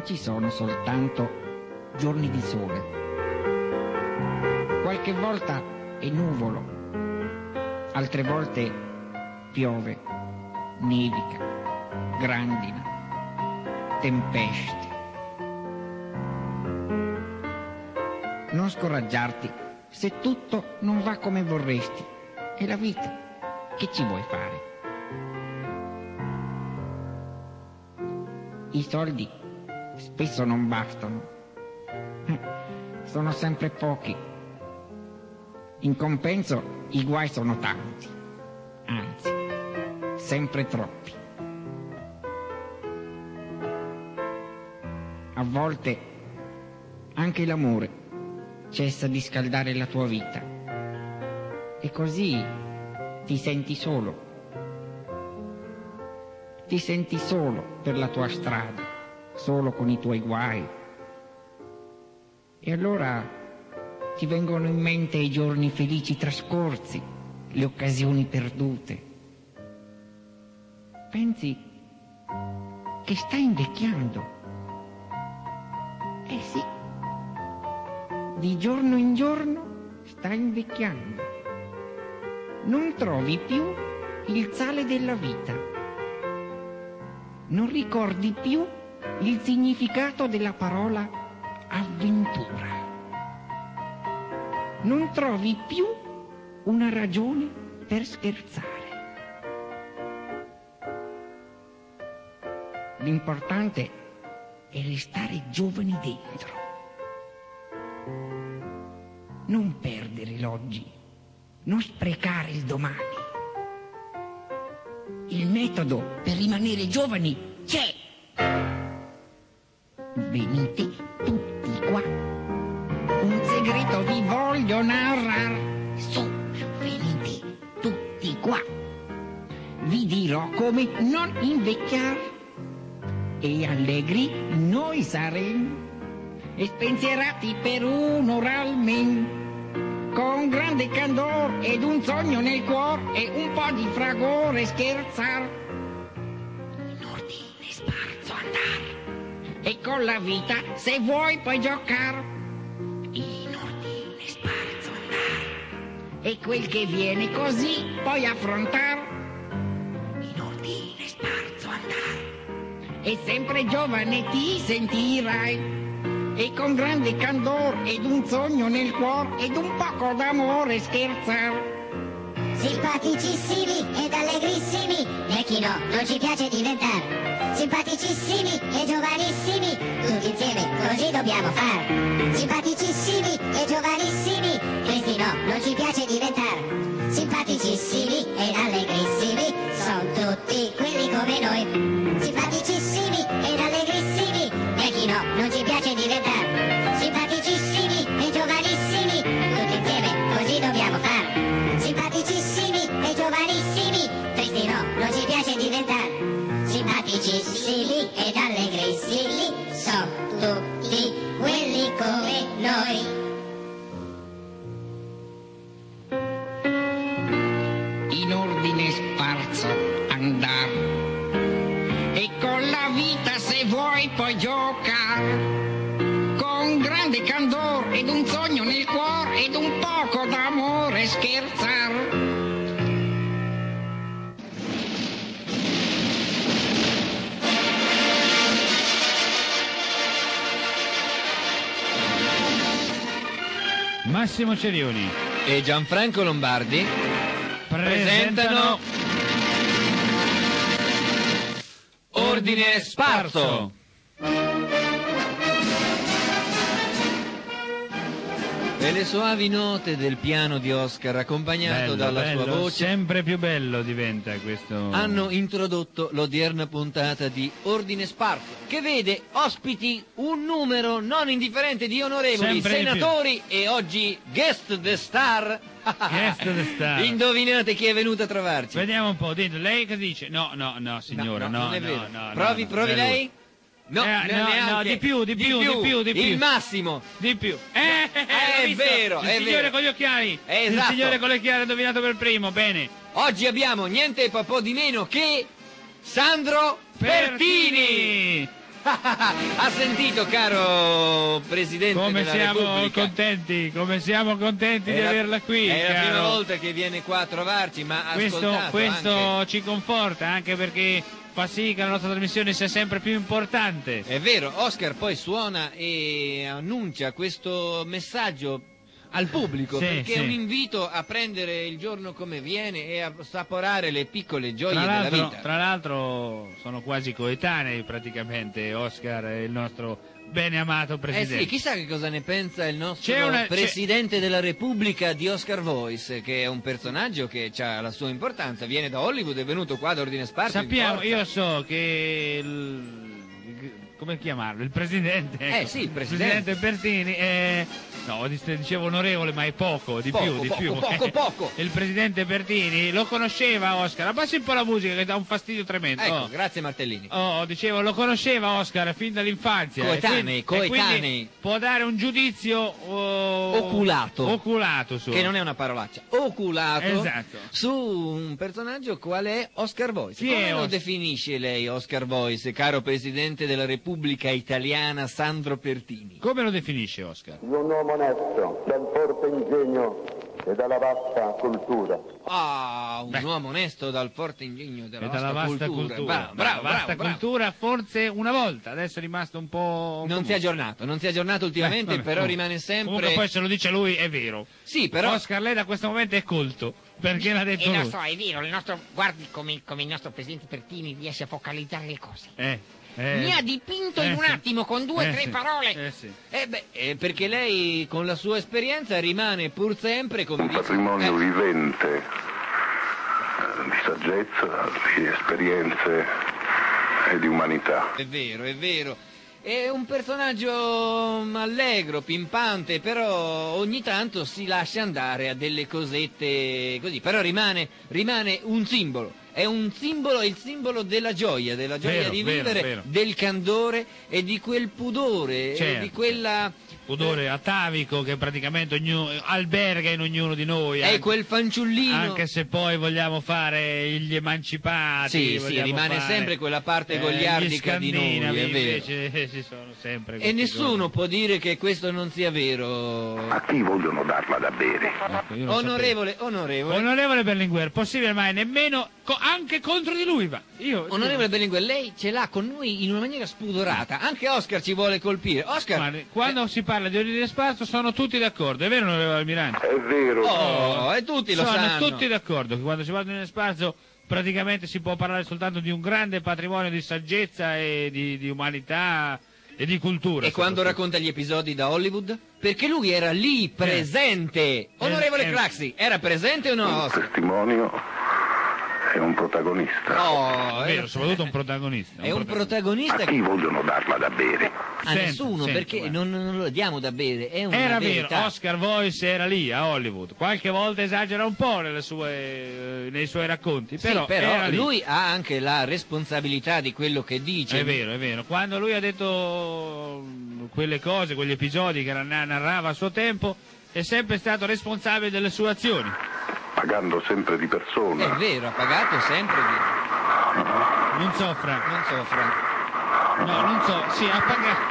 non ci sono soltanto giorni di sole. Qualche volta è nuvolo, altre volte piove, nevica, grandina, tempeste. Non scoraggiarti se tutto non va come vorresti. È la vita. Che ci vuoi fare? I soldi spesso non bastano. Sono sempre pochi. In compenso i guai sono tanti. Anzi, sempre troppi. A volte anche l'amore cessa di scaldare la tua vita. E così ti senti solo. Ti senti solo per la tua strada, solo con i tuoi guai. E allora ti vengono in mente i giorni felici trascorsi, le occasioni perdute. Pensi che stai invecchiando. Eh sì, di giorno in giorno stai invecchiando. Non trovi più il sale della vita. Non ricordi più il significato della parola avventura. Non trovi più una ragione per scherzare. L'importante è restare giovani dentro. Non perdere l'oggi, non sprecare il domani. Il metodo per rimanere giovani c'è. Venite tutti qua. Un segreto vi voglio narrar. Su, venite tutti qua. Vi dirò come non invecchiar. E allegri noi saremo. E spensierati per un'ora almeno. Con grande candor ed un sogno nel cuore e un po' di fragore scherzar. In ordine sparso andar e con la vita se vuoi puoi giocar. In ordine sparso andar e quel che viene così puoi affrontar. In ordine sparso andar e sempre giovane ti sentirai. E con grande candor ed un sogno nel cuore ed un poco d'amore scherzar. Simpaticissimi ed allegrissimi, e chi no, non ci piace diventare. Simpaticissimi e giovanissimi, tutti insieme così dobbiamo far. Simpaticissimi e giovanissimi, questi no, non ci piace diventare. Simpaticissimi ed allegrissimi, sono tutti quelli come noi. Simpaticissimi ed allegrissimi, e chi no, non ci piace diventare. Simpaticissimi e giovanissimi, tutti insieme così dobbiamo fare. Simpaticissimi e giovanissimi, questi no, non ci piace diventare. Simpaticissimi ed allegrissimi, sono tutti quelli come noi. In ordine sparso andar e con la vita se vuoi puoi giocare. Con grande candor ed un sogno nel cuore ed un poco d'amore scherzar. Massimo Cerioni e Gianfranco Lombardi presentano Ordine Sparso. E le soavi note del piano di Oscar, accompagnato dalla sua voce, sempre più bello diventa questo, hanno introdotto l'odierna puntata di Ordine Sparso, che vede ospiti un numero non indifferente di onorevoli sempre senatori e oggi guest the star. Guest the star. Indovinate chi è venuto a trovarci? Vediamo un po', dite, lei che dice? No, signora, no, non è vero. no, provi lei? No, di più. Il massimo. Di più. È vero, il signore con gli occhiali. Esatto. Il signore con gli occhiali ha indovinato per primo, bene. Oggi abbiamo niente po' di meno che Sandro Pertini. Ha sentito, caro Presidente Come della siamo Repubblica? contenti di averla qui, È la caro. prima volta che viene qua a trovarci, ma ha Questo ascoltato anche... ci conforta, anche perché fa sì che la nostra trasmissione sia sempre più importante. È vero, Oscar poi suona e annuncia questo messaggio al pubblico, Sì, perché sì. è un invito a prendere il giorno come viene e a assaporare le piccole gioie della vita. Tra l'altro sono quasi coetanei praticamente, Oscar e il nostro bene amato Presidente. Sì, chissà che cosa ne pensa il nostro C'è Presidente della Repubblica di Oscar Voice, che è un personaggio che ha la sua importanza, viene da Hollywood, è venuto qua ad Ordine Sparso. Sappiamo, io so che come chiamarlo? Il Presidente. Ecco, sì, il Presidente. Pertini. No, dicevo onorevole, ma è poco, di più. Poco. Il Presidente Pertini lo conosceva Oscar. Abbassi un po' la musica che dà un fastidio tremendo. Ecco, grazie Martellini. Dicevo, lo conosceva Oscar fin dall'infanzia. Coetanei. Quindi può dare un giudizio oculato su. Che non è una parolaccia. Oculato. Esatto. Su un personaggio qual è Oscar Voice. Chi Come è lo Oscar? definisce lei Oscar Voice, caro Presidente della Repubblica Italiana Sandro Pertini? Come lo definisce Oscar? Un uomo onesto, dal forte ingegno e dalla vasta cultura. Un uomo onesto dal forte ingegno E dalla vasta cultura. Bravo. Cultura forse una volta, adesso è rimasto un po'... Non si è aggiornato ultimamente, Vabbè, però rimane sempre... Comunque poi se lo dice lui è vero. Sì, però... Oscar, lei da questo momento è colto, perché l'ha detto lo lui. so, è vero, guardi come il nostro Presidente Pertini riesce a focalizzare le cose. Mi ha dipinto in un sì. attimo con 2 o 3 sì. parole. Sì. Perché lei con la sua esperienza rimane pur sempre, come Un dice... patrimonio vivente di saggezza, di esperienze e di umanità. È vero. È un personaggio allegro, pimpante, però ogni tanto si lascia andare a delle cosette così. Però rimane un simbolo. È il simbolo della gioia Vero, di vero, vivere, vero. del candore e di quel pudore, e Certo. di quella... Pudore atavico che praticamente alberga in ognuno di noi. È quel fanciullino... Anche se poi vogliamo fare gli emancipati. Sì, rimane sempre quella parte gli goliardica di noi, scandinavi, è vero. invece ci sono sempre E questi nessuno può dire che questo non sia vero. A chi vogliono darla da bere? Ecco, io lo sapevo. Onorevole Berlinguer, possibile mai nemmeno anche contro di lui va. Onorevole Berlinguer, lei ce l'ha con noi in una maniera spudorata. Anche Oscar ci vuole colpire. Oscar... Guardi, quando si parla di ordine sparso sono tutti d'accordo, è vero onorevole Almirante? È vero. e tutti lo Sono sanno. tutti d'accordo che quando si parla di ordine sparso praticamente si può parlare soltanto di un grande patrimonio di saggezza e di umanità e di cultura. E quando racconta gli episodi da Hollywood? Perché lui era lì, presente. Onorevole Craxi, era presente o no, Un Oscar? testimonio è un protagonista. È vero, soprattutto un protagonista. È un protagonista A chi vogliono darla da bere? a Senta, nessuno, senta, perché guarda. non lo diamo da bere, è una Era verità. vero, Oscar Voice era lì a Hollywood, qualche volta esagera un po' nei suoi racconti, Sì, però, era lì. lui ha anche la responsabilità di quello che dice. È vero, quando lui ha detto quelle cose, quegli episodi che narrava a suo tempo, è sempre stato responsabile delle sue azioni. Pagando sempre di persona. È vero, ha pagato sempre Non soffra. non soffra. No, non so, sì, ha pagato.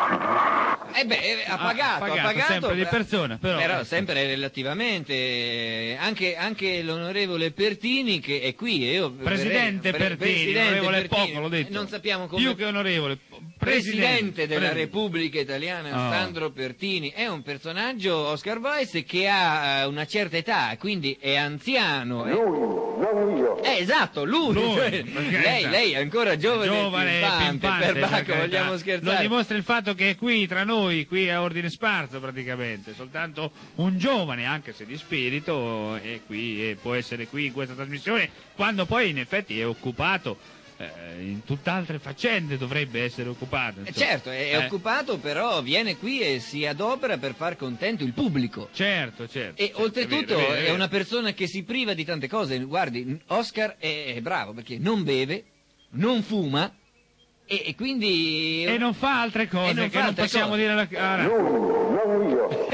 Ha pagato sempre di persona, però. sempre relativamente. Anche l'onorevole Pertini che è qui. Presidente Pertini, onorevole poco, l'ho detto. Non sappiamo come. Più che onorevole. Presidente della Presidente. Repubblica Italiana Oh. Sandro Pertini è un personaggio, Oscar Voice, che ha una certa età, quindi è anziano. Lui, non io. Esatto, lui. Lui, Cioè, perché- lei è ancora giovane, Giovane, pimpante, per Bacco, carità. vogliamo Lo scherzare. dimostra il fatto che è qui tra noi, qui a Ordine Sparso praticamente, soltanto un giovane, anche se di spirito, è qui e può essere qui in questa trasmissione, quando poi in effetti è occupato in tutt'altre faccende, dovrebbe essere occupato. insomma. Certo, è occupato, però viene qui e si adopera per far contento il pubblico. Certo. E certo, oltretutto vero, è una persona che si priva di tante cose. Guardi, Oscar è bravo perché non beve, non fuma e quindi... E non fa altre cose E non che fa non altre possiamo cose. dire alla... Lui, non io.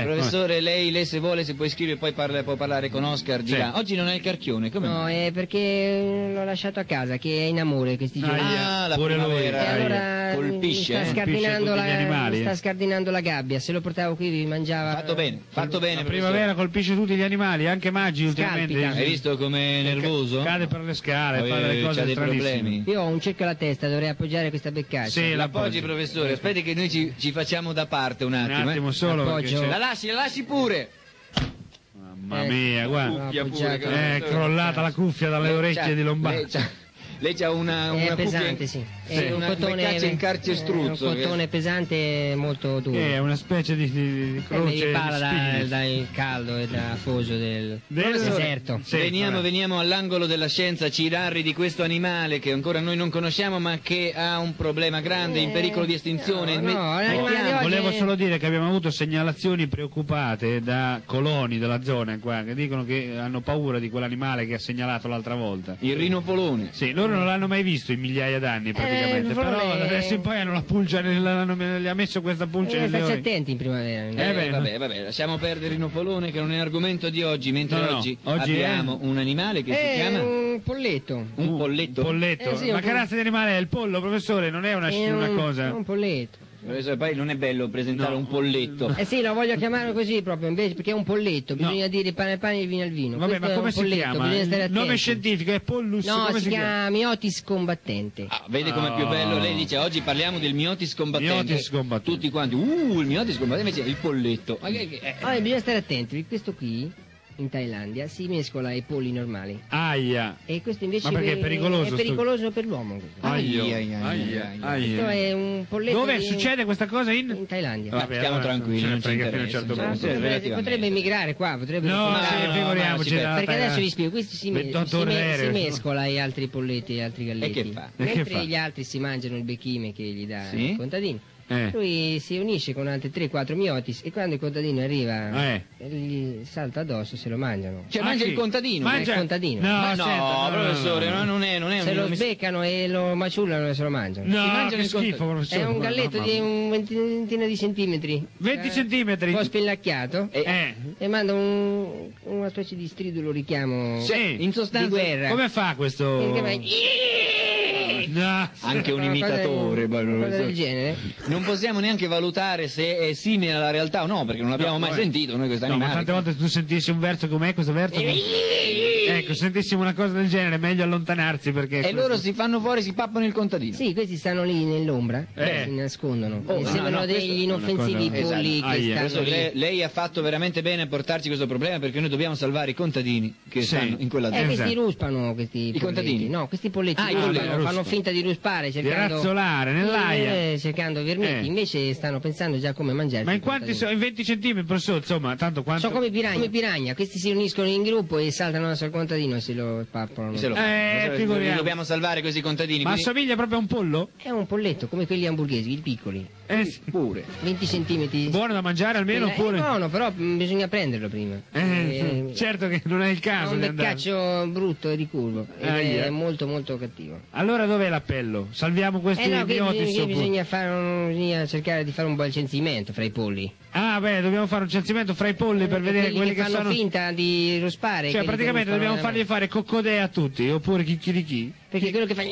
Professore, lei se vuole, se può iscrivere, poi può parlare con Oscar di Sì. là. Oggi non è il carchione, come No, mai? è perché l'ho lasciato a casa, che è in amore questi giorni. Ah, la pure lui. primavera E allora colpisce, mi sta scardinando tutti gli animali, mi sta scardinando la gabbia. Se lo portavo qui mi mangiava. Fatto bene, La professore. primavera colpisce tutti gli animali, anche Maggi ultimamente. Scalpita. Hai visto com'è nervoso? Cade per le scale, fa delle cose C'ha dei stranissime. problemi. Io ho un cerchio alla testa, dovrei appoggiare questa beccaccia. Sì, L'appoggi, professore, aspetti che noi ci facciamo da parte un Un attimo. attimo solo perché Appoggio. c'è- La lasci pure. Mamma mia, guarda. Cuffia pure, appoggiato. che- È crollata la cuffia dalle orecchie di Lombardo. Lei c'ha una È cuffia pesante, sì. Sì, È una beccaccia in carciostruzzo, un cotone pesante molto duro. È una specie di Mi croce di ripara spine. dal caldo e dal afoso del Professore, deserto. Sì, vabbè. Veniamo all'angolo della scienza, ci narri di questo animale che ancora noi non conosciamo ma che ha un problema grande, in pericolo di estinzione. no, l'animale di oggi- Volevo solo dire che abbiamo avuto segnalazioni preoccupate da coloni della zona qua che dicono che hanno paura di quell'animale che ha segnalato l'altra volta. Il rinopolone. Sì, loro non l'hanno mai visto in migliaia d'anni praticamente, però però le- adesso in poi hanno la pulce, gli ha messo questa pulce nelle Stai orecchie. attenti in primavera. beh, Vabbè, lasciamo perdere il rinopolone che non è argomento di oggi, mentre No, no, oggi oggi abbiamo un animale che si chiama un polletto. un polletto. Polletto. Sì, Ma un che po'. razza di animale è il pollo, professore? Non è una cosa. Un polletto. Professore, poi non è bello presentare No. un polletto. Sì, lo voglio chiamare così proprio, invece, perché è un polletto, bisogna dire pane al pane e il vino al vino. Vabbè, Questo ma è come un si polletto, chiama? bisogna stare Il nome attenti. scientifico è Pollus, No, come si chiama Miotis combattente. Ah, vede com'è più bello? Lei dice oggi parliamo del miotis combattente. Miotis combattente. Tutti quanti, il miotis combattente, invece il polletto. Ma Allora, bisogna stare attenti, perché questo qui, in Thailandia, si mescola ai polli normali. Aia. E questo invece Ma perché è pericoloso è pericoloso per l'uomo. questo. Questo è un polletto Dove di- succede questa cosa in Thailandia. Vabbè, stiamo allora, tranquilli, ce ne non ci frega fino a un interessa. certo Cioè, punto. sì, relativamente. Potrebbe emigrare qua, potrebbe No, emigrare. sì, figuriamoci. no, dalla Perché adesso Thailandia. vi spiego, questi si 28 ore si aereo. mescola ai altri polletti e agli altri galletti. E che fa? E che Mentre fa? gli altri si mangiano il becchime che gli dà Sì? il contadino. Eh. Lui si unisce con altri 3-4 miotis e quando il contadino arriva gli salta addosso, se lo mangiano. Cioè Ah, mangia sì. il contadino. Mangia il contadino. No, Ma senta, no, professore, non è Se lo un- sbeccano e lo maciullano e se lo mangiano. No, mangiano che il schifo, professore. È un galletto No, di un ventina di centimetri. 20 centimetri. Un po' spillacchiato. Eh. E manda una specie di stridulo richiamo Sì. In sostanza, di guerra. Come fa questo? Che fa- No. anche un Una cosa imitatore, del- una cosa del genere. non possiamo neanche valutare se è simile alla realtà o no, perché non l'abbiamo mai sentito noi questo No, ma animale. tante volte tu sentissi un verso com'è questo verso? Ecco, sentissimo una cosa del genere, è meglio allontanarsi perché... E loro si fanno fuori, si pappano il contadino. Sì, questi stanno lì nell'ombra, Eh. si nascondono. Oh, e no, sembrano no, questo degli è una inoffensivi cosa- polli Esatto. che Aia. stanno Adesso lì. lei ha fatto veramente bene a portarci questo problema perché noi dobbiamo salvare i contadini che Sì. stanno in quella zona. Questi Esatto. ruspano, questi polletti. contadini? No, questi polletti Ah, i ruspano, polletti, fanno ruspano. finta di ruspare, cercando... razzolare nell'aia. cercando vermetti, Eh. invece stanno pensando già come mangiare. Ma in quanti sono? In 20 centimetri, professore, insomma, tanto quanto... Sono come piragna, questi si uniscono in gruppo e saltano sul contadino e se lo pappano. Se lo- figuriamo. Noi dobbiamo salvare questi contadini. Ma quindi- assomiglia proprio a un pollo? È un polletto, come quelli hamburghesi, i piccoli, Sì. pure. 20 centimetri. Buono da mangiare almeno È oppure... buono, però bisogna prenderlo prima. certo che non è il Ha caso un di andare. beccaccio brutto e ricurvo ed Aia. è molto molto cattivo. Allora dov'è l'appello? Salviamo questi No, che idioti bisogna, bisogna cercare di fare un bel censimento fra i polli. Ah, beh, dobbiamo fare un censimento fra i polli per vedere quelli che fanno sono... finta di ruspare. Cioè, quelli che praticamente non dobbiamo fanno fargli fare coccodè a tutti, oppure chicchirichì. Perché quello che fa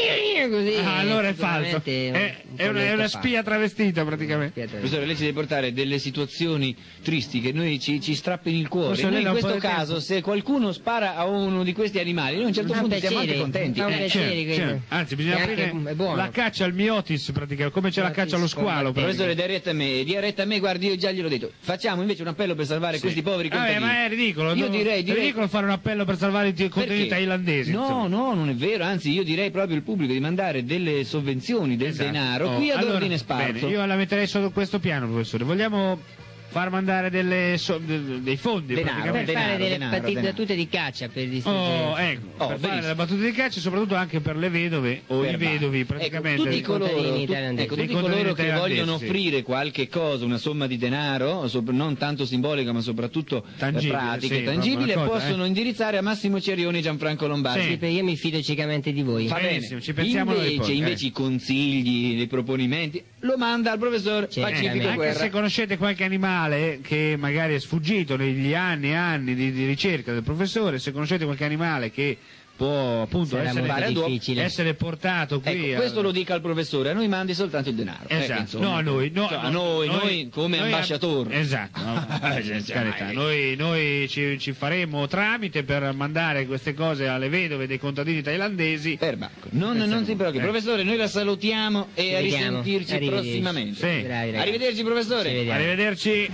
così. Ah, allora è falso. sicuramente È una spia travestita, praticamente. Professore, lei ci deve portare delle situazioni tristi che noi ci strappino il cuore. Professore, Noi lei in da un questo po' di caso, tempo- se qualcuno spara a uno di questi animali, noi a un certo Fa un punto siamo anche piacere, contenti. fa un piacere. Certo, quello. certo. Anzi, bisogna E anche aprire è buono. la caccia al miotis, praticamente, come c'è la Miotis caccia allo squalo. Professore, dia retta a me, guardi, io già gliel'ho detto. Facciamo invece un appello per salvare questi poveri contadini. Ma è ridicolo. Io no? direi- È ridicolo fare un appello per salvare i contadini Perché? thailandesi. No, insomma. no, non è vero, anzi io direi proprio al pubblico di mandare delle sovvenzioni, del Esatto. denaro, Oh, qui ad allora, ordine sparso. Bene, io la metterei sotto questo piano, professore. Vogliamo far mandare dei fondi, Denaro, praticamente. Per fare delle denaro. battute di caccia per distruggere. Oh, ecco, per fare benissimo. le battute di caccia, soprattutto anche per le vedove o i vedovi, praticamente. Tutti coloro, contadini thailandesi. tutti I contadini coloro che thailandesi, vogliono sì. offrire qualche cosa, una somma di denaro, non tanto simbolica ma soprattutto Tangibile, pratica sì, e tangibile, proprio una cosa, possono indirizzare a Massimo Cerioni e Gianfranco Lombardi. Sì. Sì, perché io mi fido ciecamente di voi. Va Benissimo, bene. ci pensiamo noi invece, poi, invece i consigli, i proponimenti, lo manda al professor Certamente. Pacifico Anche Guerra. se conoscete qualche animale che magari è sfuggito negli anni e anni di ricerca del professore, se conoscete qualche animale che può appunto Sarà molto difficile. essere portato qui Ecco, questo lo dica al professore, a noi mandi soltanto il denaro. Esatto, insomma. no, a noi, no, Cioè, a no, noi come ambasciatori. Esatto, no, per carità. Noi ci faremo tramite per mandare queste cose alle vedove dei contadini thailandesi. Perbacco. Non si preoccupi, professore, noi la salutiamo e a vediamo. risentirci Arrivederci. prossimamente. Sì. Bravi, ragazzi. Arrivederci, professore. Ci vediamo. Arrivederci.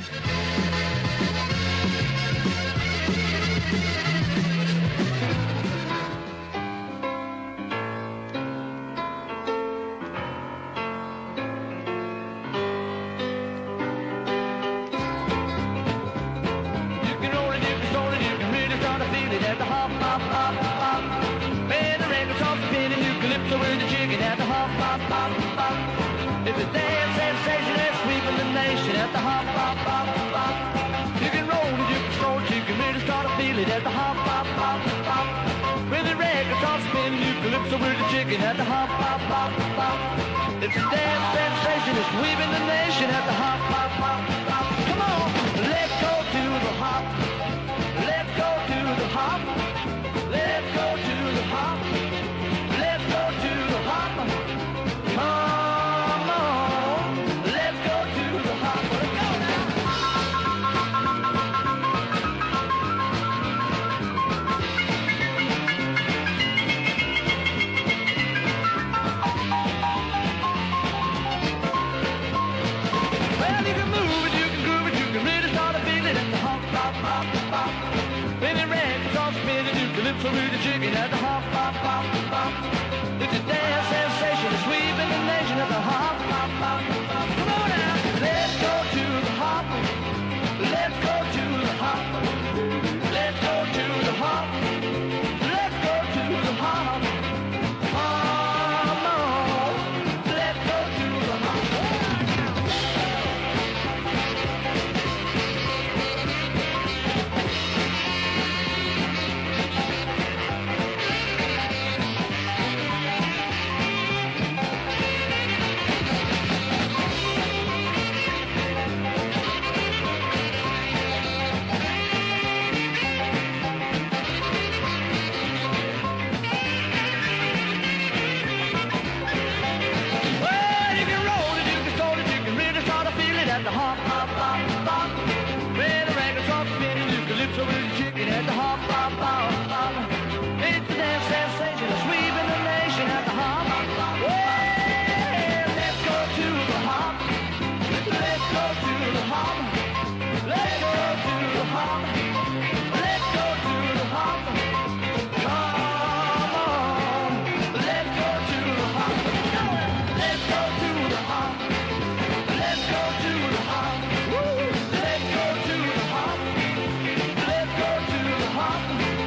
You can roll it, you can roll it, you can really start to feel it at the hop, hop, hop, hop. When the record starts spinning, you calypso with the chicken at the hop, hop, hop, hop. It's a dance sensation that's sweeping the nation at the hop, hop, hop, hop. You can roll it, you can stroll it, you can really start to feel it at the hop, hop, hop, hop. When the record starts spinning, you calypso with the chicken at the hop, hop, hop, hop. It's a dance sensation that's sweeping the nation at the hop, hop, hop, hop. Come on, let's go to the hop. Let's go to the hop. Let's go to the hop. Let's go to the hop. Come on, let's go to the hop. Let's go now. Well, you can move it, you can groove it, you can really start to feel it at the hop, hop, hop, hop. When the record starts spinning, you can lips with the chicken at the hop, hop, hop, hop. It's a dance sensation, it's sweeping the nation at the hop, hop, hop, hop. Come on now, let's go to the hop. Let's go to the hop. Let's go to the hop. Let's go to the hop. Come on, let's go to the hop. Well, you can roll it, you can stroll it, you can really start to feel it at the hop, hop, hop, hop. When the record starts spinning, you can lips over the chicken at the hop, hop, hop, hop. It's a dance sensation, it's sweeping the nation at the hop, hop, hop. Well, let's go to the hop. Let's go to the hop. Let's go to the hop. Let's go to the hop. Come on, let's go to the hop. Let's go to the hop. Let's go to the hop. Woo! Let's go to the hop. Let's go to the hop.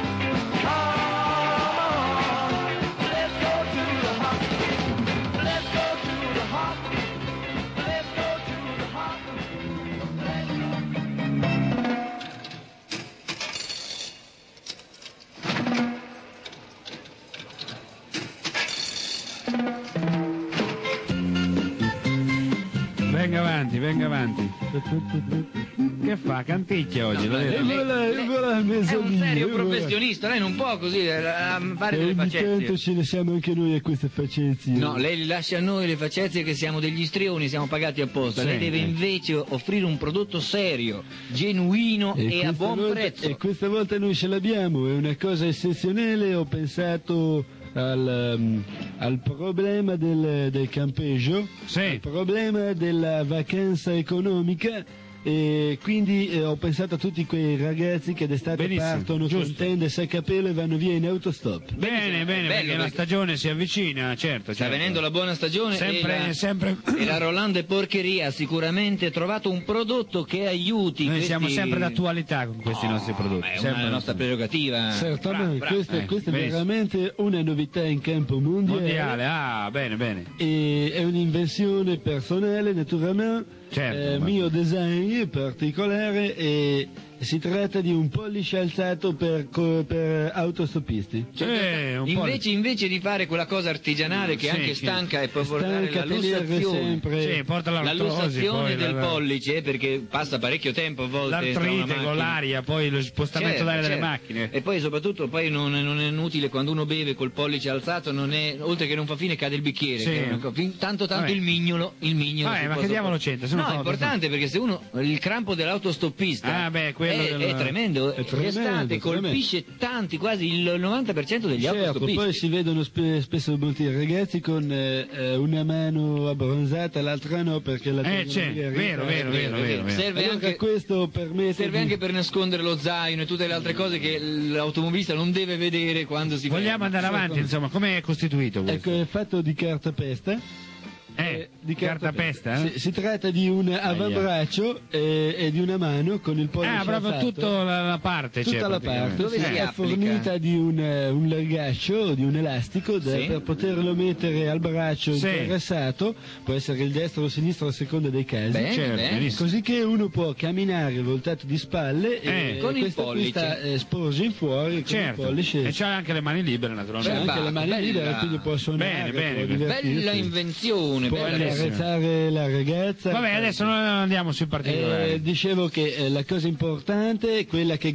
Come on. Let's go to the hop. Let's go to the hop. Let's go to the hop. Venga avanti, venga avanti. Che fa? Canticchia oggi, l'ho detto. È un serio professionista, lei non può così fare delle facezie. ce ne siamo anche noi a queste facezie. No, lei li lascia a noi le facezie che siamo degli istrioni, siamo pagati apposta. Sì, Lei deve invece offrire un prodotto serio, genuino e a questa buon volta- prezzo. E questa volta noi ce l'abbiamo, è una cosa eccezionale. Ho pensato al problema del campeggio, Sì. al problema della vacanza economica. E quindi ho pensato a tutti quei ragazzi che d'estate Benissimo, partono giusto. con tende a capello e vanno via in autostop. Bene, bene, perché la perché stagione si avvicina, certo. sta certo. venendo la buona stagione Sempre. e la Rolande Porcheria ha sicuramente trovato un prodotto che aiuti Noi questi... siamo sempre d'attualità con questi nostri prodotti. È sempre una nostra prerogativa. Certamente, bravo, questa è benissimo. veramente una novità in campo mondiale. Ah, bene, bene. E è un'invenzione personale, naturalmente, Certo, ma- mio design particolare e Si tratta di un pollice alzato per autostoppisti. Invece di fare quella cosa artigianale che Sì, anche sì. stanca e può portare la tenere lussazione. sempre. Sì, porta La l'artrosi, lussazione poi del la- pollice, perché passa parecchio tempo a volte tra una l'artrite macchina. con l'aria, poi lo spostamento Certo, d'aria delle certo. macchine. E poi soprattutto poi non è inutile quando uno beve col pollice alzato, oltre che non fa fine cade il bicchiere. Sì. che è una tanto Vabbè. il mignolo Vabbè, si ma può che diavolo sopportare. c'entra? Se uno No, è fa- importante perché se uno il crampo dell'autostoppista Ah, beh, quello è tremendo. È tremendo, L'estate colpisce tanti, quasi il 90% degli Certo, autostoppisti. poi si vedono spesso molti ragazzi con una mano abbronzata, l'altra no, perché la tengono c'è, magari- vero. Serve Allora, anche questo permette Serve anche per nascondere lo zaino e tutte le altre cose che l'automobilista non deve vedere quando si Vogliamo ferma. andare avanti, insomma, com'è costituito questo? Ecco, è fatto di cartapesta. Di cartapesta? Si tratta di un avambraccio e di una mano con il pollice Ah, proprio alzato. tutta la parte Tutta c'è, la praticamente. parte Dove si è applica? fornita di un legaccio, di un elastico Sì. per poterlo mettere al braccio Sì. interessato, può essere il destro o il sinistro a seconda dei casi. Bene, Certo, bene. benissimo. Così che uno può camminare voltato di spalle e con il questa pollice. sporge in fuori con Certo, il pollice. e c'ha anche le mani libere C'ha naturalmente. Beh, anche le mani bella. libere, quindi può suonare, Bene, può divertirsi. Bella invenzione, Può bella bellissimo. accarezzare la ragazza. Vabbè, adesso non andiamo sui particolari. Dicevo che la cosa importante è quella che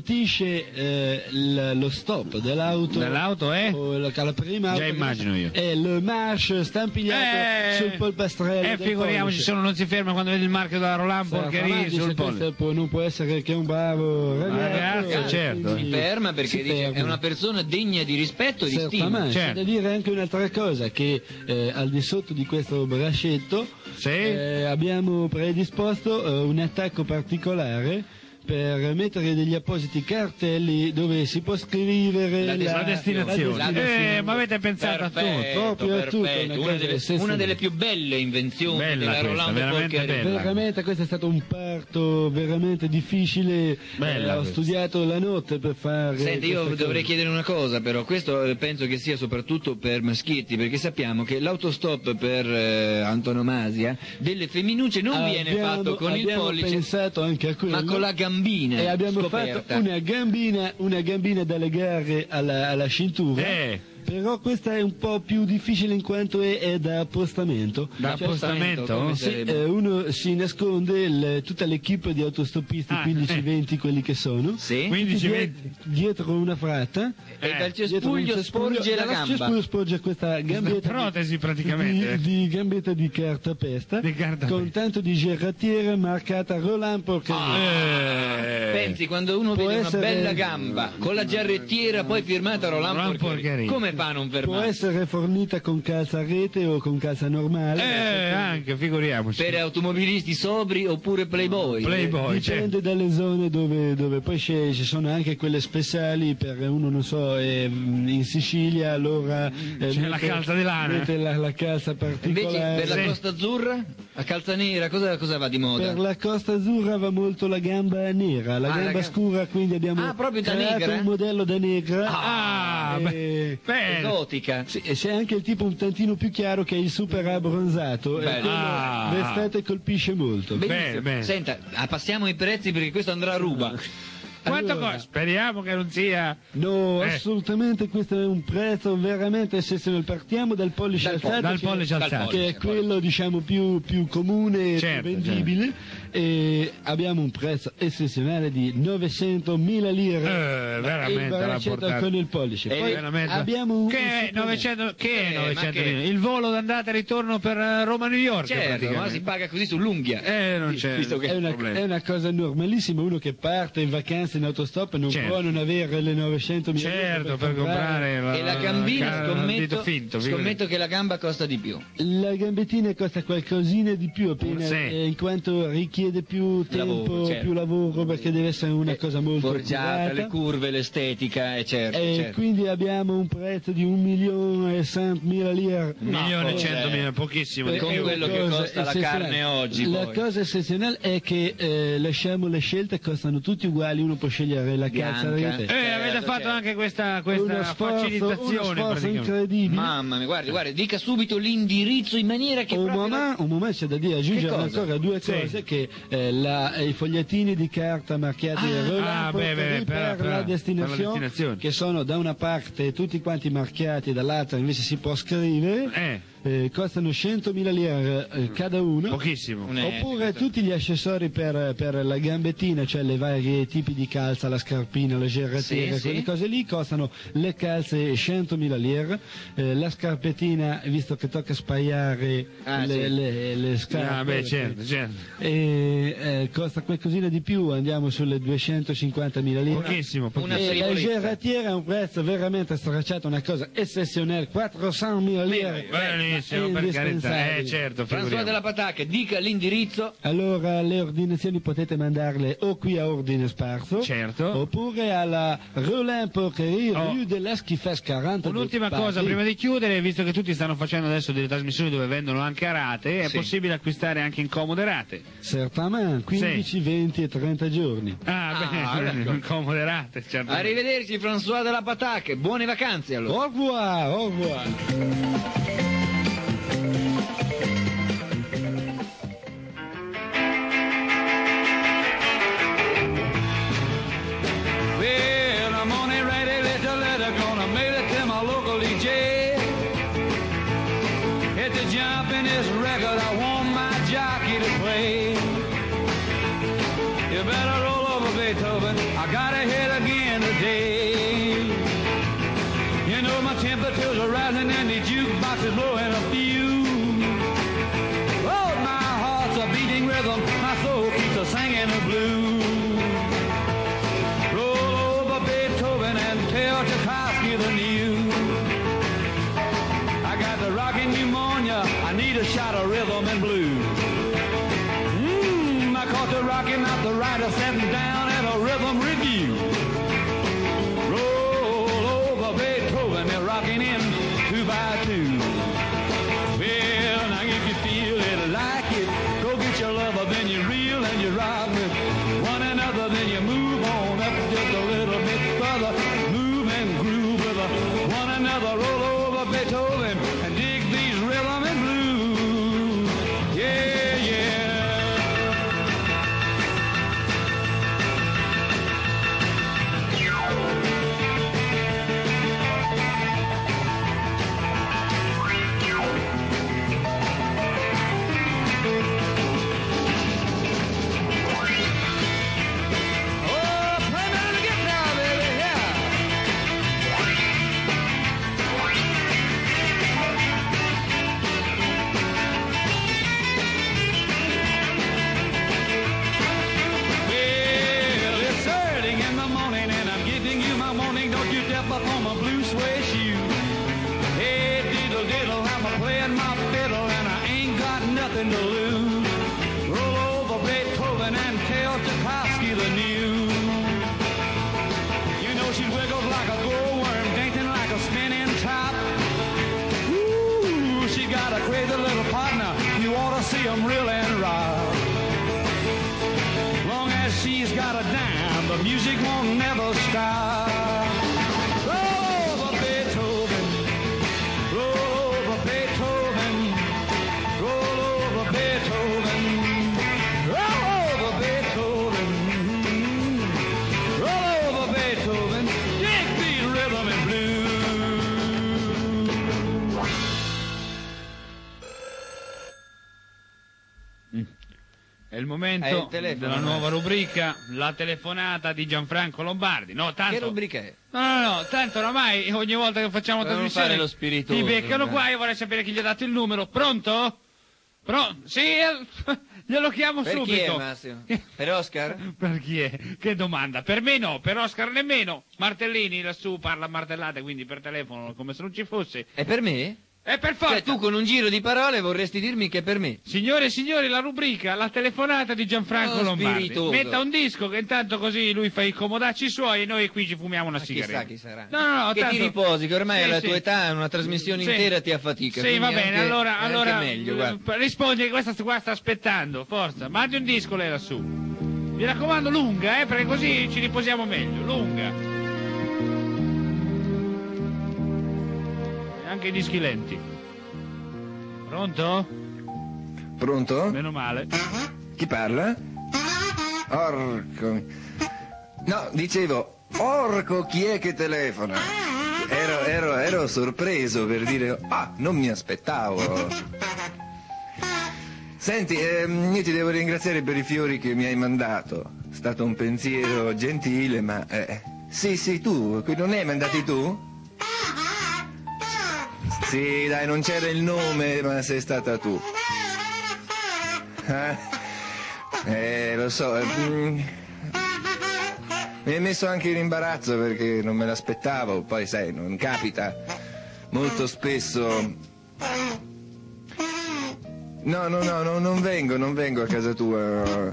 garantisce lo stop dell'auto. Dell'auto è? O la prima auto Già immagino io. È il marche stampagliato sul polpastrello. del Figuriamoci, pollice. se uno non si ferma quando vede il marchio della Roland Certo, Porcherie avanti, sul se pollice. questo non può essere che un bravo ragazzo. Ragazzo, certo. quindi Si ferma perché si dice ferma. è una persona degna di rispetto e di stima. Certamente. Certo. C'è da dire anche un'altra cosa, che al di sotto di questo braccietto Sì? abbiamo predisposto un attacco particolare per mettere degli appositi cartelli dove si può scrivere La destinazione. La destinazione. Ma avete pensato a tutto. Proprio a tutto, perfetto. una Una cosa delle, eccezionale. una delle più belle invenzioni Bella della questa, Roland veramente Porcherie. bella. Veramente questo è stato un parto veramente difficile. Bella Ho questa. studiato la notte per fare. Senti, io questa dovrei cosa. chiedere una cosa, però questo penso che sia soprattutto per maschietti, perché sappiamo che l'autostop per antonomasia delle femminucce non viene fatto con il abbiamo pollice, pensato anche a quello, ma con la gambina e abbiamo scoperta. fatto una gambina da legare alla cintura. Però questa è un po' più difficile in quanto è da appostamento. Da Cioè, appostamento? come sì, sarebbe? uno si nasconde tutta l'equipe di autostoppisti, 15-20 quelli che sono, Sì. 15-20. dietro una fratta. E dal Dietro un cespuglio sporge la dal gamba. cespuglio sporge questa gambetta protesi praticamente. di gambetta di cartapesta Di cartapesta. con tanto di gerattiera marcata Roland Porcherie. Pensi, quando uno Può vede una essere- bella gamba con la giarrettiera poi firmata Roland Roland Porcherie, Porcherie. come fa a non Può fermarsi? essere fornita con calza a rete o con calza normale. Anche, figuriamoci. Per automobilisti sobri oppure playboy? Playboy, certo. Dipende dalle zone dove poi ci sono anche quelle speciali per uno, non so, in Sicilia, allora C'è la calza di lana. mette la calza Invece particolare. per la Sì. Costa Azzurra, a calza nera, cosa va di moda? Per la Costa Azzurra va molto la gamba nera, la Ah, gamba la ga- scura, quindi abbiamo Ah, proprio da creato negra? un modello da negra. Ah, E- bene. Esotica. Sì, e c'è anche il tipo un tantino più chiaro che è il super abbronzato, e Bello. quello Ah. d'estate colpisce molto. Benissimo. bene. Senta, passiamo ai prezzi perché questo andrà a ruba. Quanto Allora. costa? Speriamo che non sia... No, Eh. assolutamente questo è un prezzo veramente eccezionale. Partiamo dal pollice alzato, dal che- pollice alzato. che è quello diciamo più comune e Certo, più vendibile, e abbiamo un prezzo eccezionale di 900.000 lire. veramente il alla braccetto portata. con il pollice. Poi veramente. abbiamo un Che è secondo- 900, che è ma 900 che- milioni? Il volo d'andata e ritorno per Roma-New York, Certo, ma praticamente. si paga così sull'unghia. Non c'è Visto che- È una, problema. è una cosa normalissima, uno che parte in vacanza in autostop non Certo. può non avere le 900.000 lire Certo, per comprare E la gambina, il dito finto, figurati. scommetto che la gamba costa di più. La gambettina costa qualcosina di più appena, Sì. in quanto richiede più tempo, Lavoro, certo. più lavoro, perché deve essere una cosa molto Forgiata, accurata. le curve, l'estetica, certo, E certo. quindi abbiamo un prezzo di 1.100.000 lire. 1.100.000, pochissimo. Per- Con è una quello che cosa costa la eccezionale. carne oggi, La poi. cosa eccezionale è che lasciamo le scelte, costano tutti uguali, uno può scegliere la calza Bianca. rete. Avete Certo, fatto certo. anche questa Uno sforzo facilitazione praticamente. incredibile. Mamma mia, guardi, dica subito l'indirizzo in maniera che Un proprio... momento c'è da dire, aggiungere Che cosa? ancora due Sì. cose, che anche i fogliettini di carta marchiati Roland Porcherie per la destinazione, che sono da una parte tutti quanti marchiati, dall'altra invece si può scrivere. Costano 100.000 lire cada uno. Pochissimo. Oppure tutti gli accessori per la gambettina, cioè le varie tipi di calza, la scarpina, la gerrettiera, quelle cose lì, costano le calze 100.000 lire, la scarpettina, visto che tocca spaiare le scarpe, certo. Costa qualcosina di più, andiamo sulle 250.000 lire. Pochissimo. E la gerrettiera ha un prezzo veramente stracciato, una cosa eccezionale, 400.000 lire. Per carità, certo. François della Patacca, dica l'indirizzo. Allora, le ordinazioni potete mandarle o qui a Ordine Sparso, certo, oppure alla Roland Porcherie, rue de l'Esquifes 40. Un'ultima cosa prima di chiudere, visto che tutti stanno facendo adesso delle trasmissioni dove vendono anche a rate, è possibile acquistare anche in comode rate? Certamente, 15, 20 e 30 giorni. Bene, comode rate, certamente. Arrivederci François della Patacca, buone vacanze allora. Au revoir. Well, I'm on it ready, little letter, gonna mail it to my local DJ. Hit the jump in this record, I want my jockey to play. You better roll over Beethoven, I gotta hit again today. You know my temperatures are rising and the jukebox is blowing a fuse. Oh, my heart's a beating rhythm, my soul keeps a singing the blues. Tell Tchaikovsky the news. I got the rockin' pneumonia, I need a shot of rhythm and blues. I caught the rockin' out the writer sitting down at a rhythm review. Roll over Beethoven, they're rocking in 2 by 2. Well, now if you feel it like it, go get your lover, then you reel and you rock with one another, then you move on up just a little bit further. One another, roll over Beethoven and dig these rhythm and blues. Yeah, yeah. Nothing to lose. Roll over Beethoven and tell Tchaikovsky the news. You know she wiggles like a goldworm, dancing like a spinning top. Ooh, she got a crazy little partner. You ought to see them reel and rock. Long as she's got a dime, the music won't never stop. Roll over Beethoven. Roll over Beethoven. Roll over Beethoven, roll over Beethoven, roll over Beethoven, dig these rhythm and blues. È il momento della nuova rubrica, la telefonata di Gianfranco Lombardi. No, tanto... Che rubrica è? No, tanto oramai ogni volta che facciamo trasmissione fare lo spiritoso, ti beccano qua, io vorrei sapere chi gli ha dato il numero. Pronto? Sì, glielo chiamo per subito. Per chi è, Massimo? Per Oscar? Per chi è? Che domanda? Per me no, per Oscar nemmeno. Martellini lassù parla a martellate, quindi per telefono come se non ci fosse. E per me? E per forza. Cioè, tu con un giro di parole vorresti dirmi che è per me. Signore e signori, la rubrica, la telefonata di Gianfranco Lombardi. Spiritoso. Metta un disco che intanto così lui fa i comodacci suoi e noi qui ci fumiamo una sigaretta. Chissà chi sarà. No, che tanto... ti riposi, che ormai sì, alla sì. tua età una trasmissione intera ti affatica. Sì, va anche, bene, allora anche meglio, guarda. rispondi che questa qua sta aspettando, forza. Mandi un disco lei lassù. Mi raccomando lunga, perché così ci riposiamo meglio, lunga. E anche i dischi lenti. Pronto? Pronto? Meno male. Chi parla? Orco. No, dicevo, orco, chi è che telefona? Ero sorpreso per dire, non mi aspettavo. Senti, io ti devo ringraziare per i fiori che mi hai mandato. È stato un pensiero gentile, ma... Sì, tu, non ne hai mandati tu? Sì, dai, non c'era il nome, ma sei stata tu. Lo so. Mi hai messo anche in imbarazzo perché non me l'aspettavo, poi sai, non capita molto spesso. No, non vengo a casa tua.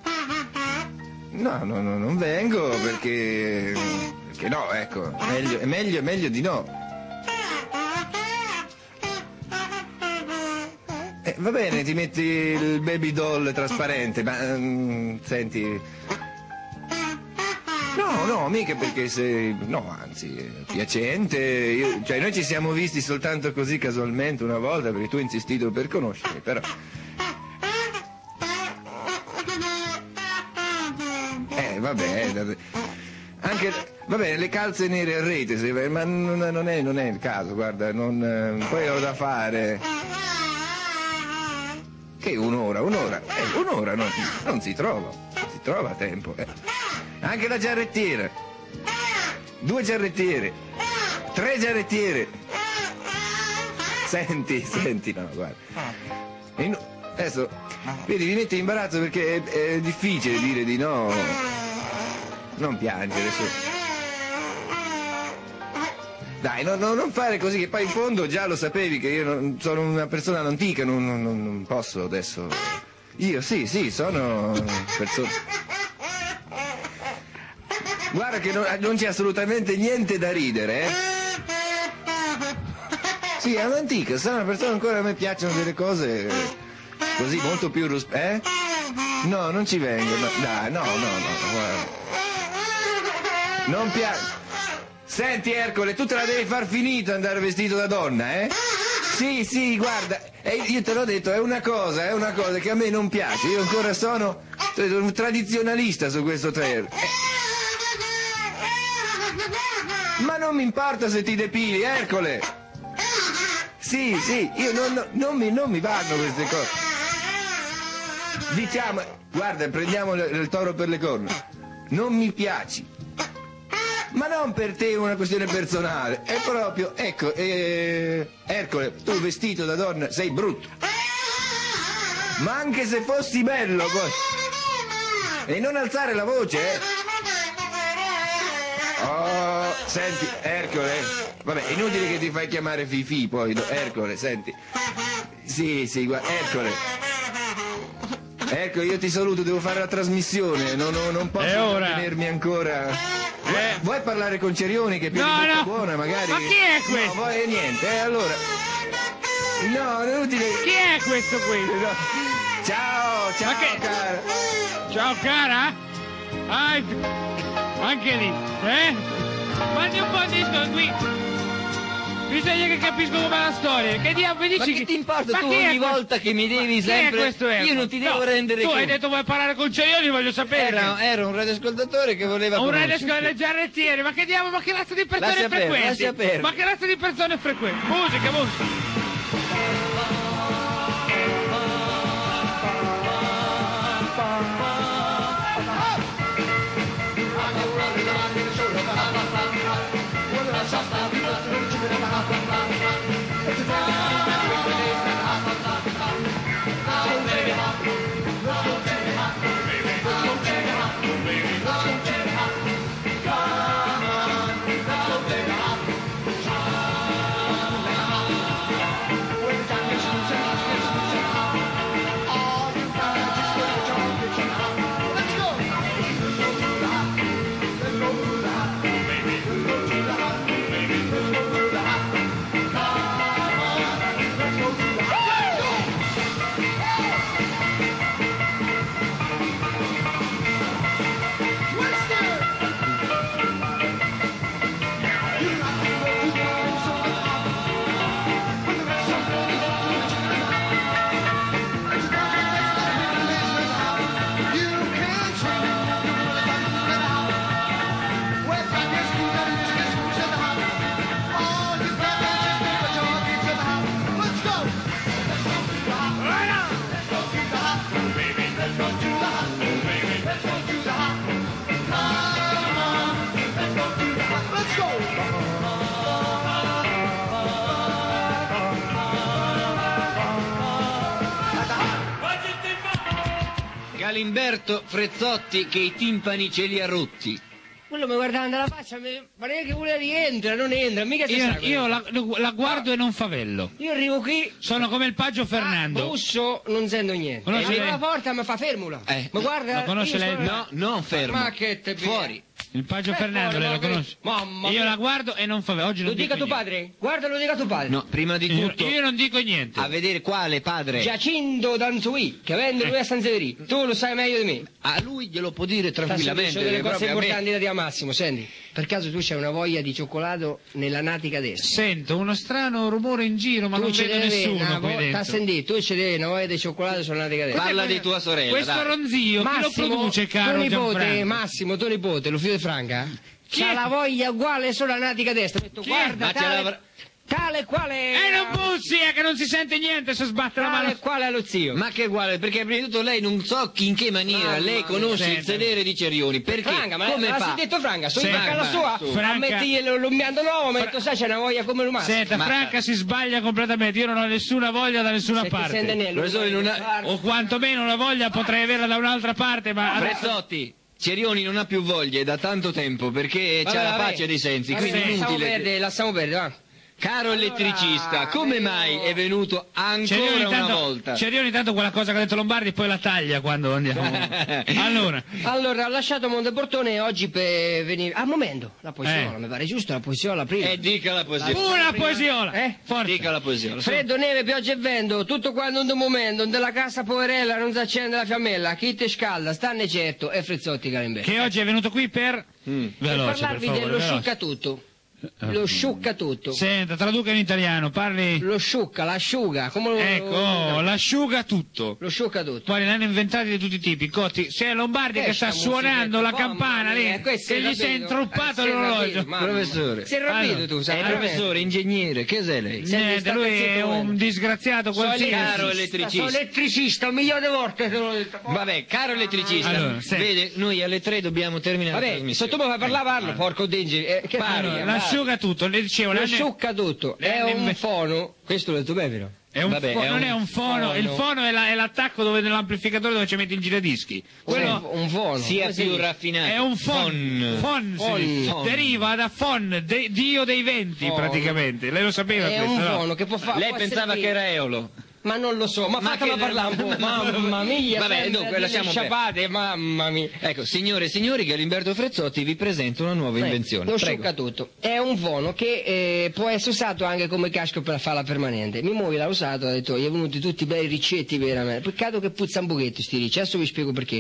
No, non vengo perché no, ecco, è meglio di no. Va bene, ti metti il baby doll trasparente, ma senti... No, mica perché sei... No, anzi, è piacente. Cioè, noi ci siamo visti soltanto così casualmente una volta, perché tu hai insistito per conoscermi, però... Vabbè. Anche... Va bene, le calze nere a rete, ma non è il caso, guarda, poi ho da fare... Che un'ora, non si trova tempo. Anche la giarrettiera, 2 giarrettiere, 3 giarrettiere. Senti, no, guarda. Adesso, vedi, mi mette in imbarazzo perché è difficile dire di no. Non piangere, su. Dai, non fare così, che poi in fondo già lo sapevi che io sono una persona antica, non posso adesso... Io sì, sono persona... Guarda che non c'è assolutamente niente da ridere, eh? Sì, è un'antica, sono una persona ancora, a me piacciono delle cose così molto più... No, non ci vengo, no, dai, no, guarda. Non piace... Senti Ercole, tu te la devi far finita andare vestito da donna, eh? Sì, guarda, io te l'ho detto, è una cosa che a me non piace, io ancora sono un tradizionalista su questo trailer. Ma non mi importa se ti depili, Ercole! Sì, io non mi vanno queste cose. Diciamo, guarda, prendiamo il toro per le corna. Non mi piaci. Ma non per te una questione personale, è proprio, ecco, Ercole, tu vestito da donna sei brutto. Ma anche se fossi bello, poi. E non alzare la voce, eh. Oh, senti, Ercole, vabbè, è inutile che ti fai chiamare Fifi poi, Ercole, senti. Sì, guarda, Ercole. Ecco, io ti saluto, devo fare la trasmissione, non posso tenermi ancora... Vuoi parlare con Cerioni che è più di bocca buona, magari? Ma chi è questo? No, poi niente, allora... No, è inutile... Chi è questo qui? No. Ciao, cara. Ciao, cara? Anche lì, eh? Mandi un po' di disco qui. Bisogna che capisco com'è la storia. Che diavolo dici? Ma che ti importa tu ogni volta che mi devi sempre... Chi è questo? Io non ti devo rendere Tu conto. hai detto vuoi parlare con Cerioni, voglio sapere. Era un radioascoltatore che voleva un conoscerti. radioascoltatore giarrettiere, ma che diavolo, ma che razza di persone frequenti? Lascia perdere. Ma che razza di persone frequenti? Musica. Galimberto Frezzotti che i timpani ce li ha rotti. Quello mi guardava dalla faccia, ma neanche vuole rientra, non entra, mica si sa. Io la guardo e non favello. Io arrivo qui. Sono come il Paggio Fernando. Busso, non sento niente. Conosce E lei? la porta mi fa fermula. Ma guarda. Lo conosce io lei? sono- No, non fermo. Ma che te Fuori. Il Paggio Fernando, lei lo conosce? Mamma Io mia. la guardo e non favello. Oggi Lo non dica dico tuo niente. padre? Guarda, lo dica tuo padre. No, prima di Io, tutto, io non dico niente. a vedere quale padre. Giacinto Danzui, che vende lui a San Severino. Tu lo sai meglio di me. A lui glielo può dire Sta tranquillamente. delle cose proprio a me. importanti da dire a Massimo, senti. Per caso tu c'hai una voglia di cioccolato nella natica destra? Sento uno strano rumore in giro, ma Tu non ci vedo devi nessuno una qui T'ha dentro. sentito? Tu ci devi una voglia di cioccolato sulla natica destra. Parla di tua sorella. Questo dai. ronzio, chi lo produce, caro tuo nipote, Gianfranco? Massimo, tuo nipote, lo figlio di Franca, Chi c'ha è? la voglia uguale sulla natica destra. Ho detto, Chi è? guarda, Ma ce l'avrà- tale quale... Non bussi, è che non si sente niente se sbatte la Tale mano. quale allo zio. Ma che uguale, perché prima di tutto lei non so in che maniera Mamma lei mia. conosce il Senta. sedere di Cerioni, perché Franca, ma come l'ha fa? detto Franca, sono Senta, in casa sua, Franca- a mettergli l'umbianto nuovo, mi ha detto, sai, c'è una voglia come l'umano. Senta, Ma- Franca si sbaglia completamente, io non ho nessuna voglia da nessuna Se ti sente parte. Nello, Professore, non ha- guarda. O quantomeno una voglia potrei averla da un'altra parte, ma... Prezzotti, Cerioni non ha più voglia da tanto tempo perché Vabbè, c'ha la vabbè. pace dei sensi, Vabbè, quindi è inutile. lasciamo perdere, va. Caro elettricista, come mai è venuto ancora Cerioni una tanto, volta? Cerioni tanto quella cosa che ha detto Lombardi poi la taglia quando andiamo. Allora, Allora, ho lasciato Monteportone oggi per venire... Al momento, la poesiola, mi pare giusto, la poesiola prima. Dica la poesia. una poesiola! Forza! Dica la poesia. Freddo, neve, pioggia e vento, tutto quando in un momento, della casa poverella non si accende la fiammella, chi te scalda, stanne certo, e Frezzotti Galimberto. Che oggi è venuto qui per... Per Veloce, parlarvi per favore, dello veloce. sciucca tutto. Lo sciucca tutto. Senta, traduca in italiano, parli... Lo sciucca, l'asciuga, come lo... Ecco, l'asciuga tutto. Lo sciucca tutto. Poi ne hanno inventati di tutti i tipi, Cotti. C'è Lombardi che sta suonando la campana lì, che gli si è intruppato l'orologio. Professore. Sei rapito Allora, tu, sai? Professore, ingegnere, che sei lei? Niente, lui è un disgraziato qualsiasi. Caro elettricista. Sono elettricista, un milione di volte te l'ho detto. Vabbè, caro elettricista, Allora, sì. vede, noi alle 3 dobbiamo terminare la Vabbè, trasmissione. sotto me parla parlo, porco d'ingeri. Che Allora, parli? l'asciuga tutto, le dicevo, Lo l'hanno- sciucca tutto. le È hanno un inve- fono. Questo l'ho detto bene, vero? È un Vabbè, non è un fono, il fono è l'attacco dove nell'amplificatore dove ci metti il giradischi. Quello Un fono. sia Come si più dice? raffinato. è un fon, si Fon. dice. Fon. Deriva da fon, dio dei venti Fon. praticamente. Lei lo sapeva È questo, un no? fono che può fare. Lei pensava che era Eolo. Ma non lo so, ma fatela che- parlare un po'. Mamma mia, Vabbè, sembra dunque, delle lasciamo perdere. sciabate, mamma mia. Ecco, signore e signori, Galimberto Frezzotti vi presenta una nuova invenzione. Lo Prego. sciucca tutto. È un fono che può essere usato anche come casco per farla permanente. Mia moglie l'ha usato, ha detto, gli è venuti tutti bei ricetti veramente. Peccato che puzza un pochetto sti ricci, adesso vi spiego perché.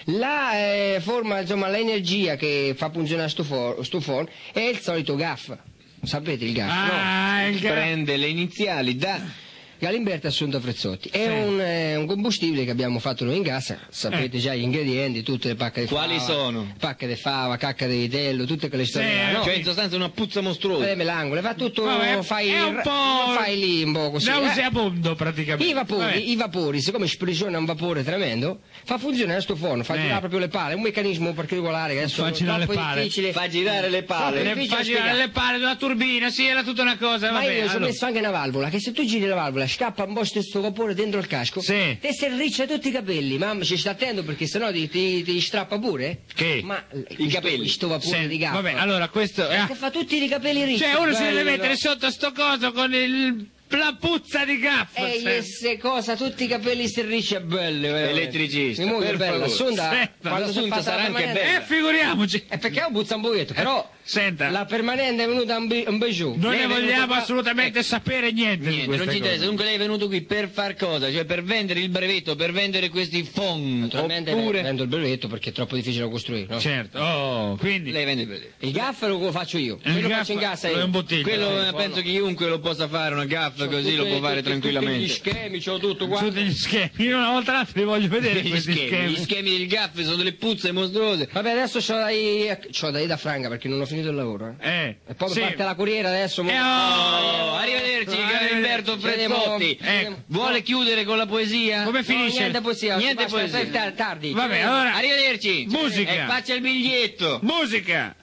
La forma, insomma, l'energia che fa funzionare sto fono è il solito gaff. Sapete il gaff, no? Ah, il Prende le iniziali da... Galimberto Assunto Frezzotti. È un combustibile che abbiamo fatto noi in casa, sapete già gli ingredienti, tutte le pacche di Quali fava. sono? Pacche di fava, cacca di vitello, tutte quelle storie. là, no? Cioè, in sostanza una puzza mostruosa. Le melangole, va tutto, Vabbè, fai, è un po' fai lì un po' così. nauseabondo praticamente. Vabbè. I vapori, siccome sprigiona un vapore tremendo, fa funzionare sto forno, fa girare proprio le pale, è un meccanismo particolare che adesso Fa è girare troppo le pale. difficile. Fa girare le pale. Troppo Le difficile fa girare spiegare. le palle della turbina, sì, era tutta una cosa. Ma Vabbè, io ci ho allora. messo anche una valvola, che se tu giri la valvola scappa un po' sto vapore dentro il casco, Sì. te si riccia tutti i capelli, mamma ci sta attento perché sennò ti strappa pure. Che? Ma I capelli. sto vapore Sì, di gaffa. vabbè, allora questo è... Che fa tutti i capelli ricci. Cioè uno si deve bello. mettere sotto sto coso con la puzza di gaff. Ehi, cioè. se cosa, tutti i capelli serricci e belli. veramente. Elettricista, Mi moglie è per bella, favore. Assunta, Senta, quando si è Assunta fatta sarà la anche permanente- Figuriamoci. perché ho puzza un pochetto, però Senta, la permanente è venuta un beigiù. non Lei ne è venuta vogliamo qua- assolutamente sapere niente, di Niente, queste non ci interessa. cose. Dunque lei è venuto qui per far cosa? Cioè per vendere il brevetto, per vendere questi fon. Naturalmente Oppure vendo il brevetto perché è troppo difficile da costruire, no? Certo, oh, quindi... lei vende il brevetto. Il gaff lo faccio io, Il quello gaff faccio in casa lo io. imbottiglia. Quello penso che chiunque lo possa fare, una gaffa così lo può fare tranquillamente. Gli schemi, c'ho tutto qua. Su degli schemi, io una volta l'altra li voglio vedere questi schemi. Gli schemi del GAF sono delle puzze mostruose. Vabbè, adesso c'ho da ir da Franca perché non ho finito il lavoro. E poi sì. parte la corriera adesso. Arrivederci, caro Umberto Prezzotti. Vuole chiudere con la poesia? Come finisce? Niente poesia. Niente poesia. Tardi. Vabbè, allora. Arrivederci. Musica. E faccia il biglietto. Musica.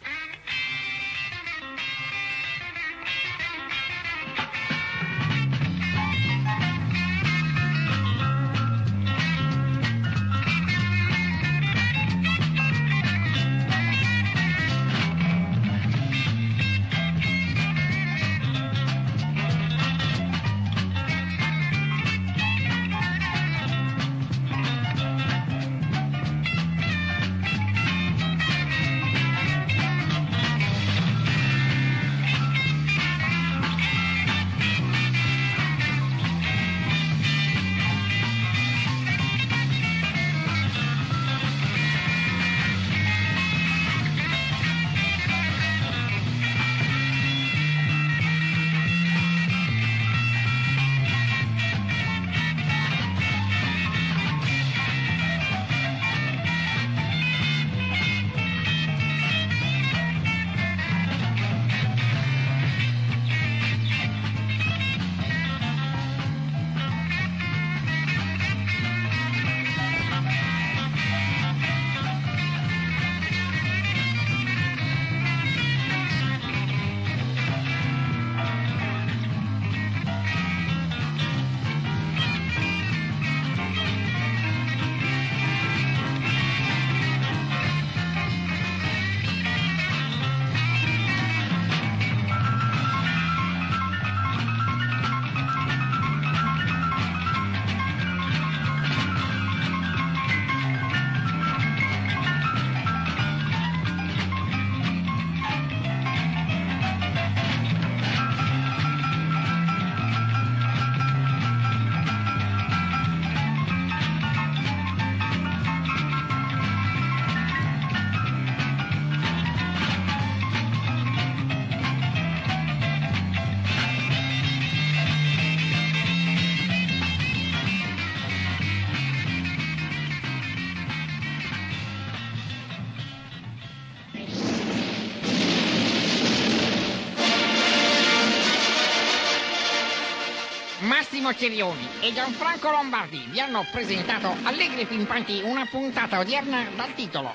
Massimo Cerioni e Gianfranco Lombardi vi hanno presentato Allegri e Pimpanti, una puntata odierna dal titolo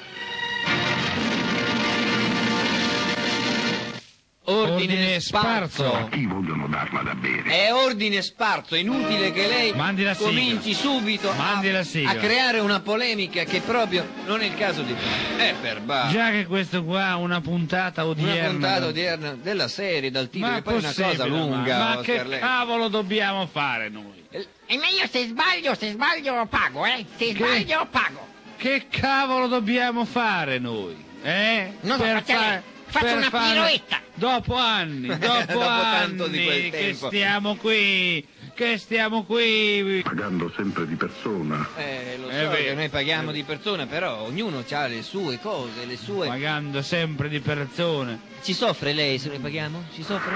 Ordine sparso. A chi vogliono darla da bere? È ordine sparso, è inutile che lei Mandi la sigla. cominci subito Mandi la sigla. a creare una polemica che proprio non è il caso di fare. È per Già che questo qua è una puntata odierna. Una puntata odierna della serie, dal titolo, Ma che poi è una possibile, cosa lunga. ma Oscar che Lei. cavolo dobbiamo fare noi? E ma io se sbaglio pago, Se sbaglio pago. Che cavolo dobbiamo fare noi? Non so, faccio una piroetta. Dopo anni, dopo tanto di quel anni che tempo. stiamo qui. Pagando sempre di persona. Lo È so vero. che noi paghiamo di persona, però ognuno ha le sue cose, le sue... Pagando sempre di persone. Ci soffre lei se noi paghiamo? Ci soffre?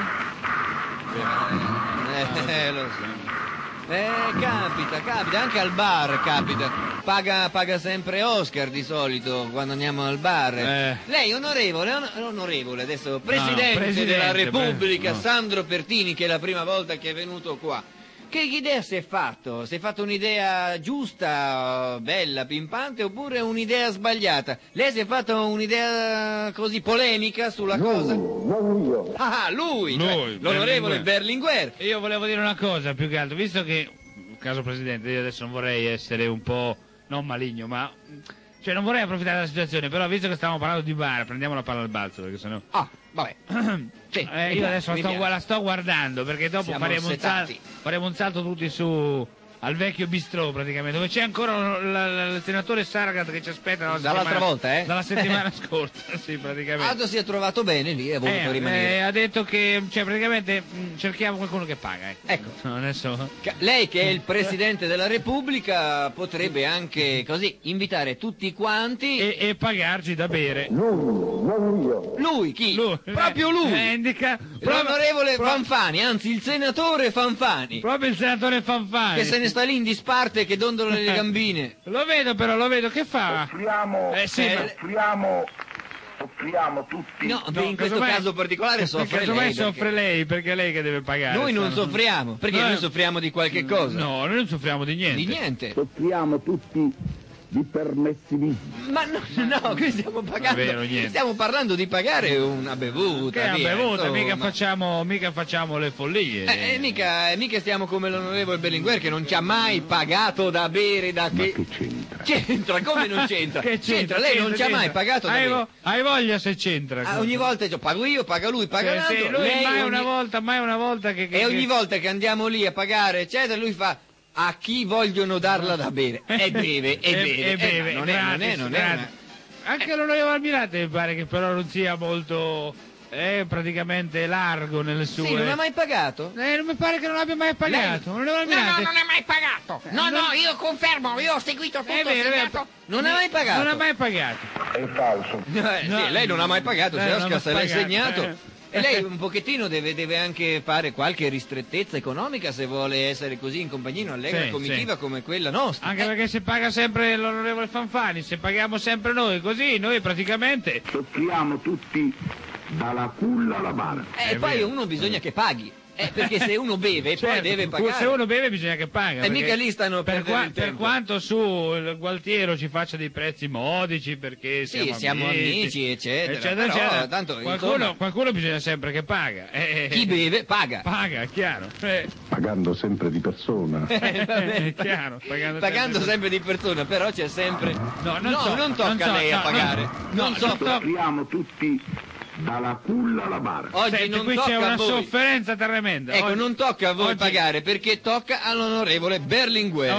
Lo so. Capita, anche al bar capita. Paga sempre Oscar di solito quando andiamo al bar. Lei onorevole, adesso presidente della Repubblica, no. Sandro Pertini, che è la prima volta che è venuto qua. Che idea si è fatto? Si è fatto un'idea giusta, bella, pimpante, oppure un'idea sbagliata? Lei si è fatto un'idea così polemica sulla cosa? Non io. Ah, lui, cioè, l'onorevole Berlinguer. Io volevo dire una cosa, più che altro, visto che, caso Presidente, io adesso non vorrei essere un po', non maligno, ma... Cioè, non vorrei approfittare della situazione, però visto che stiamo parlando di bar, prendiamo la palla al balzo, perché sennò... Ah, vabbè. Sì, io adesso mi piace. la sto guardando, perché dopo Siamo faremo setati. un salto tutti su al vecchio bistrò praticamente, dove c'è ancora il senatore Saragat che ci aspetta dall'altra volta, dalla settimana scorsa, sì, praticamente. Aldo si è trovato bene lì e ha voluto rimanere. Ha detto che, cioè, praticamente cerchiamo qualcuno che paga. Ecco. Adesso... Lei che è il Presidente della Repubblica potrebbe anche così invitare tutti quanti e pagarci da bere. Lui, non io. Lui, chi? Proprio lui. Indica l'onorevole Fanfani, anzi il senatore Fanfani. Proprio il senatore Fanfani. Che se ne sta lì in disparte che dondola le gambine. Lo vedo, che fa? Soffriamo tutti. No, in questo caso particolare soffre lei. Soffre lei, perché è lei che deve pagare. Noi non soffriamo, perché noi soffriamo di qualche cosa. No, noi non soffriamo di niente. Di niente. Soffriamo tutti di permissivismo. Ma no, qui stiamo pagando. Stiamo parlando di pagare una bevuta. Che una bevuta, mica facciamo le follie. Mica stiamo come l'onorevole Berlinguer che non ci ha mai pagato da bere da che. Ma che c'entra? C'entra, come non c'entra? Che c'entra? Lei non ci ha mai pagato da bere. Hai voglia se c'entra. Ogni volta pago io, paga lui, paga l'altro. Sì, lui mai una volta che. E ogni volta che andiamo lì a pagare, eccetera, lui fa. A chi vogliono darla da bere? E beve. Non è. Anche l'onorevole Almirante mi pare che però non sia molto praticamente largo nelle sue. Sì, non ha mai pagato? Non mi pare che non abbia mai pagato. No, non è mai pagato. No, io confermo, io ho seguito tutto. Non ha mai pagato. Non ha mai pagato. È falso. Sì, lei non ha mai pagato, se l'ha segnato. E lei un pochettino deve anche fare qualche ristrettezza economica se vuole essere così in compagnia in un'allegra comitiva come quella nostra. Anche perché se paga sempre l'onorevole Fanfani, se paghiamo sempre noi così, noi praticamente soffriamo tutti dalla culla alla bara. E poi uno bisogna che paghi. Perché se uno beve poi deve pagare. Se uno beve bisogna che paga. E mica lì stanno per quanto su il Gualtiero ci faccia dei prezzi modici perché siamo amici, eccetera. Tanto, qualcuno bisogna sempre che paga. Chi beve paga. Paga, chiaro. Pagando sempre di persona. Chiaro, pagando sempre di persona, però c'è sempre. Non tocca a lei a pagare. Soffriamo tutti dalla culla alla bara. Oggi non qui tocca c'è una a voi. sofferenza tremenda. Ecco, non tocca a voi pagare perché tocca all'onorevole Berlinguer.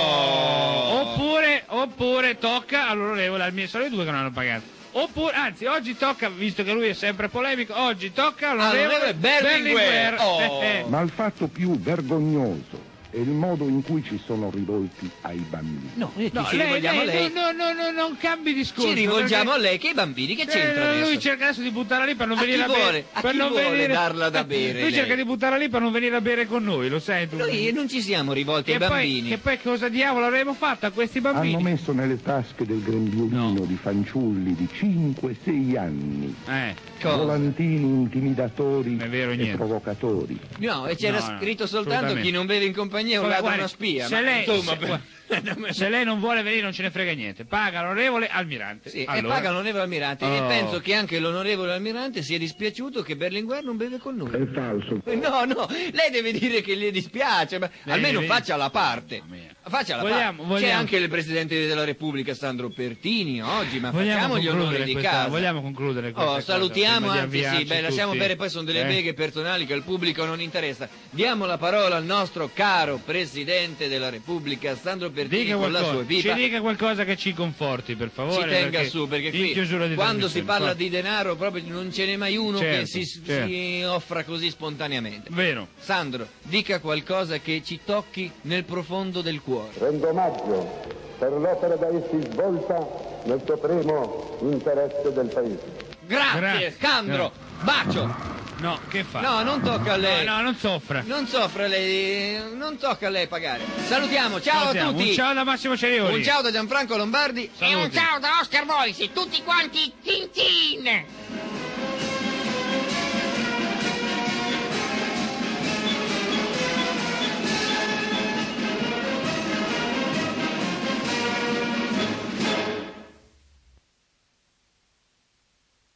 Oppure tocca all'onorevole Almirante. Sono i due che non hanno pagato. Oppure, anzi, oggi tocca, visto che lui è sempre polemico, oggi tocca all'onorevole Berlinguer. Ma il fatto più vergognoso è il modo in cui ci sono rivolti ai bambini. Ci rivolgiamo a lei. Non cambi discorso. Ci rivolgiamo a lei, che i bambini, che c'entra adesso? Lui cerca adesso di buttarla lì per non venire a bere. A chi vuole darla da bere? Lui cerca di buttarla lì per non venire a bere con noi, lo sai tu? Noi non ci siamo rivolti ai bambini. Che poi cosa diavolo avremmo fatto a questi bambini? Hanno messo nelle tasche del grembiulino di fanciulli di 5-6 anni volantini intimidatori e provocatori. No, e c'era scritto soltanto chi non beve in compagnia è un ladro, una spia. Se lei non vuole venire non ce ne frega niente, paga l'onorevole Almirante. Sì, e paga l'onorevole Almirante. E penso che anche l'onorevole Almirante sia dispiaciuto che Berlinguer non beve con noi. È falso. No, lei deve dire che le dispiace, ma almeno faccia la parte. Faccia la parte. C'è anche il Presidente della Repubblica Sandro Pertini oggi, ma facciamo gli onori di casa. Vogliamo concludere questa salutiamo, anzi lasciamo bere, poi sono delle beghe personali che al pubblico non interessa. Diamo la parola al nostro caro Presidente della Repubblica Sandro Pertini con la sua pipa. Ci dica qualcosa che ci conforti, per favore. Ci tenga su, perché qui quando si parla di denaro proprio non ce n'è mai uno che si offra così spontaneamente. Vero. Sandro, dica qualcosa che ci tocchi nel profondo del cuore. Rendo omaggio per l'opera da essi svolta nel supremo interesse del Paese. Grazie. Sandro, bacio. No, che fa? No, non tocca a lei. No, non soffra. Non soffra lei, non tocca a lei pagare. Salutiamo, ciao a tutti. Un ciao da Massimo Cerioli. Un ciao da Gianfranco Lombardi. E un ciao da Oscar Boisi, tutti quanti Tintin.